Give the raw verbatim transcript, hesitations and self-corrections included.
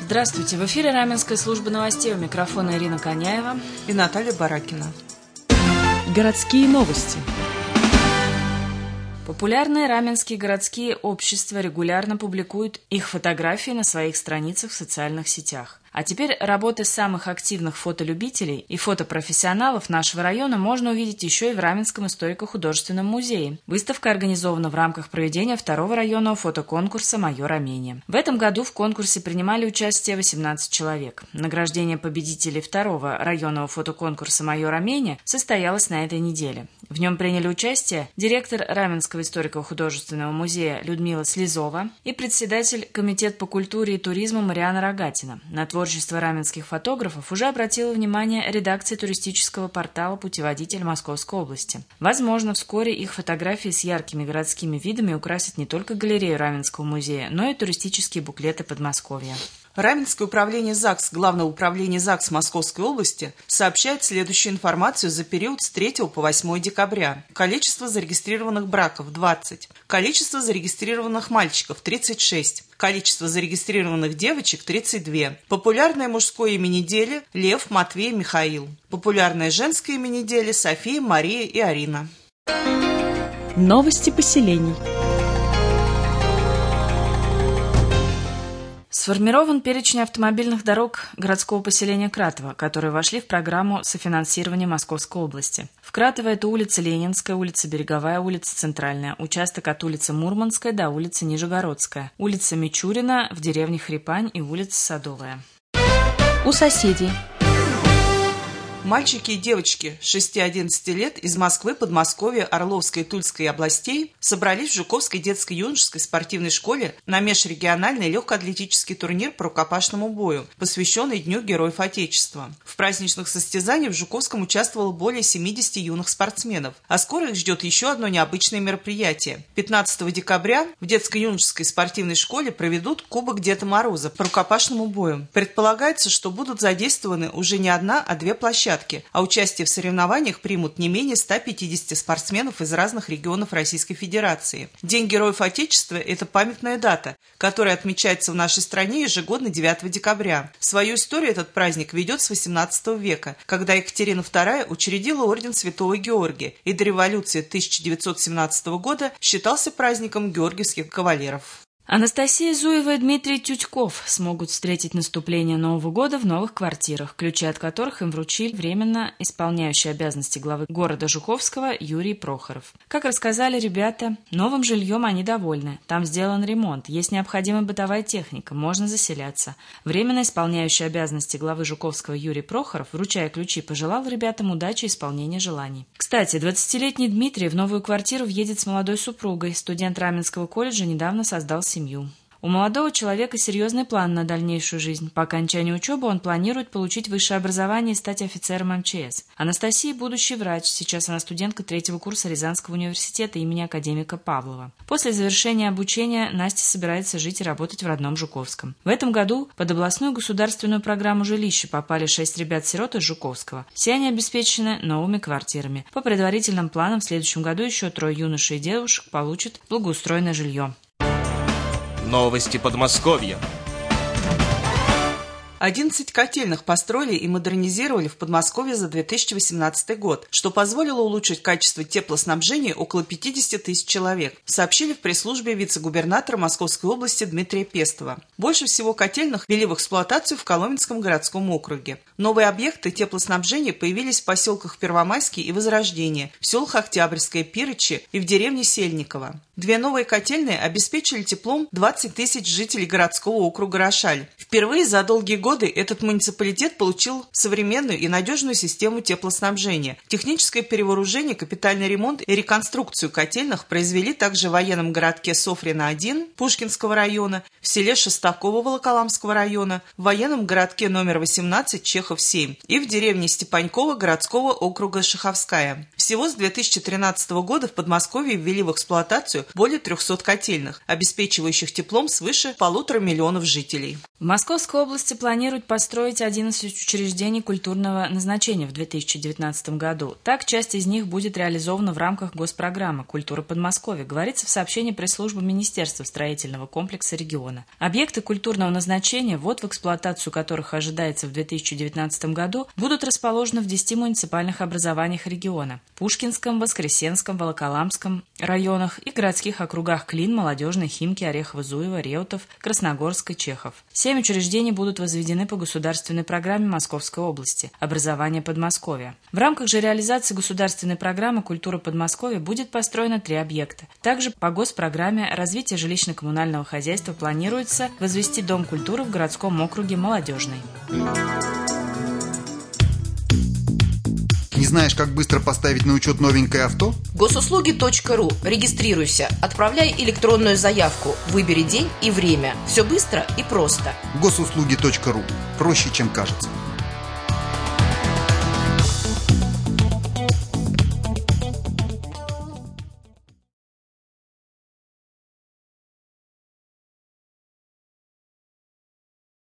Здравствуйте! В эфире Раменская служба новостей. У микрофона Ирина Коняева и Наталья Баракина. Городские новости. Популярные раменские городские общества регулярно публикуют их фотографии на своих страницах в социальных сетях. А теперь работы самых активных фотолюбителей и фотопрофессионалов нашего района можно увидеть еще и в Раменском историко-художественном музее. Выставка организована в рамках проведения второго районного фотоконкурса «Мое Рамение». В этом году в конкурсе принимали участие восемнадцать человек. Награждение победителей второго районного фотоконкурса «Мое Рамение» состоялось на этой неделе. В нем приняли участие директор Раменского историко-художественного музея Людмила Слезова и председатель Комитета по культуре и туризму Мариана Рогатина. На творчество раменских фотографов уже обратила внимание редакция туристического портала «Путеводитель Московской области». Возможно, вскоре их фотографии с яркими городскими видами украсят не только галерею Раменского музея, но и туристические буклеты Подмосковья. Раменское управление ЗАГС Главного управления ЗАГС Московской области сообщает следующую информацию за период с третьего по восьмое декабря. Количество зарегистрированных браков – двадцать. Количество зарегистрированных мальчиков – тридцать шесть. Количество зарегистрированных девочек – тридцать два. Популярное мужское имя недели – Лев, Матвей, Михаил. Популярное женское имя недели – София, Мария и Арина. Новости поселений. Сформирован перечень автомобильных дорог городского поселения Кратово, которые вошли в программу софинансирования Московской области. В Кратово это улица Ленинская, улица Береговая, улица Центральная, участок от улицы Мурманская до улицы Нижегородская, улица Мичурина в деревне Хрипань и улица Садовая. У соседей. Мальчики и девочки шести-одиннадцати лет из Москвы, Подмосковья, Орловской и Тульской областей собрались в Жуковской детско-юношеской спортивной школе на межрегиональный легкоатлетический турнир по рукопашному бою, посвященный Дню Героев Отечества. В праздничных состязаниях в Жуковском участвовало более семидесяти юных спортсменов, а скоро их ждет еще одно необычное мероприятие. пятнадцатого декабря в детско-юношеской спортивной школе проведут Кубок Деда Мороза по рукопашному бою. Предполагается, что будут задействованы уже не одна, а две площадки, а участие в соревнованиях примут не менее ста пятидесяти спортсменов из разных регионов Российской Федерации. День Героев Отечества – это памятная дата, которая отмечается в нашей стране ежегодно девятого декабря. Свою историю этот праздник ведет с восемнадцатого века, когда Екатерина вторая учредила орден Святого Георгия и до революции тысяча девятьсот семнадцатого года считался праздником георгиевских кавалеров. Анастасия Зуева и Дмитрий Тютьков смогут встретить наступление Нового года в новых квартирах, ключи от которых им вручил временно исполняющий обязанности главы города Жуковского Юрий Прохоров. Как рассказали ребята, новым жильем они довольны. Там сделан ремонт, есть необходимая бытовая техника, можно заселяться. Временно исполняющий обязанности главы Жуковского Юрий Прохоров, вручая ключи, пожелал ребятам удачи и исполнения желаний. Кстати, двадцатилетний Дмитрий в новую квартиру въедет с молодой супругой. Студент Раменского колледжа недавно создал семью. Семью. У молодого человека серьезный план на дальнейшую жизнь. По окончании учебы он планирует получить высшее образование и стать офицером эм че эс. Анастасия – будущий врач. Сейчас она студентка третьего курса Рязанского университета имени академика Павлова. После завершения обучения Настя собирается жить и работать в родном Жуковском. В этом году под областную государственную программу жилища попали шесть ребят-сирот из Жуковского. Все они обеспечены новыми квартирами. По предварительным планам в следующем году еще трое юношей и девушек получат благоустроенное жилье. Новости Подмосковья. одиннадцать котельных построили и модернизировали в Подмосковье за две тысячи восемнадцатый год, что позволило улучшить качество теплоснабжения около пятидесяти тысяч человек, сообщили в пресс-службе вице-губернатора Московской области Дмитрия Пестова. Больше всего котельных ввели в эксплуатацию в Коломенском городском округе. Новые объекты теплоснабжения появились в поселках Первомайский и Возрождение, в селах Октябрьское, Пирычи и в деревне Сельниково. Две новые котельные обеспечили теплом двадцать тысяч жителей городского округа Рошаль. Впервые за долгие годы этот муниципалитет получил современную и надежную систему теплоснабжения. Техническое перевооружение, капитальный ремонт и реконструкцию котельных произвели также в военном городке Софрино один Пушкинского района, в селе Шестаково Волоколамского района, в военном городке номер восемнадцать Чехов семь и в деревне Степаньково городского округа Шаховская. Всего с две тысячи тринадцатого года в Подмосковье ввели в эксплуатацию более трехсот котельных, обеспечивающих теплом свыше полутора миллионов жителей. В Московской области планируется планирует построить одиннадцать учреждений культурного назначения в две тысячи девятнадцатом году. Так, часть из них будет реализована в рамках госпрограммы «Культура Подмосковья», говорится в сообщении пресс-службы Министерства строительного комплекса региона. Объекты культурного назначения, ввод в эксплуатацию которых ожидается в две тысячи девятнадцатом году, будут расположены в десяти муниципальных образованиях региона – Пушкинском, Воскресенском, Волоколамском районах и городских округах Клин, Молодежный, Химки, Орехово-Зуево, Реутов, Красногорск и Чехов. Семь учреждений будут возведены по государственной программе Московской области «Образование Подмосковья». В рамках же реализации государственной программы «Культура Подмосковья» будет построено три объекта. Также по госпрограмме развития жилищно-коммунального хозяйства планируется возвести Дом культуры в городском округе Молодежный. Не знаешь, как быстро поставить на учет новенькое авто? госуслуги точка ру. Регистрируйся, отправляй электронную заявку, выбери день и время. Все быстро и просто. госуслуги точка ру. Проще, чем кажется.